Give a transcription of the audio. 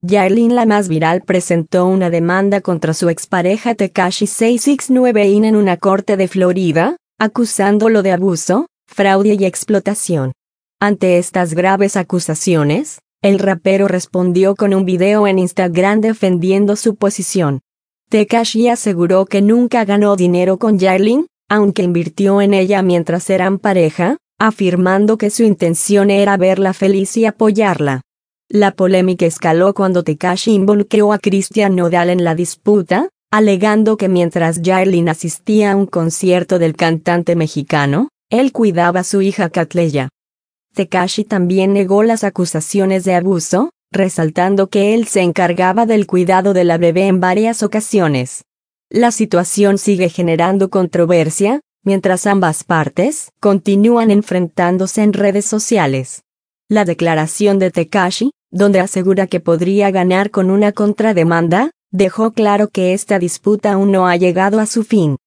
Yailin, la más viral, presentó una demanda contra su expareja Tekashi 6ix9ine en una corte de Florida, acusándolo de abuso, fraude y explotación. Ante estas graves acusaciones, el rapero respondió con un video en Instagram defendiendo su posición. Tekashi aseguró que nunca ganó dinero con Yailin, aunque invirtió en ella mientras eran pareja, afirmando que su intención era verla feliz y apoyarla. La polémica escaló cuando Tekashi involucró a Christian Nodal en la disputa, alegando que mientras Yailin asistía a un concierto del cantante mexicano, él cuidaba a su hija Katleya. Tekashi también negó las acusaciones de abuso, resaltando que él se encargaba del cuidado de la bebé en varias ocasiones. La situación sigue generando controversia, mientras ambas partes continúan enfrentándose en redes sociales. La declaración de Tekashi, donde asegura que podría ganar con una contrademanda, dejó claro que esta disputa aún no ha llegado a su fin.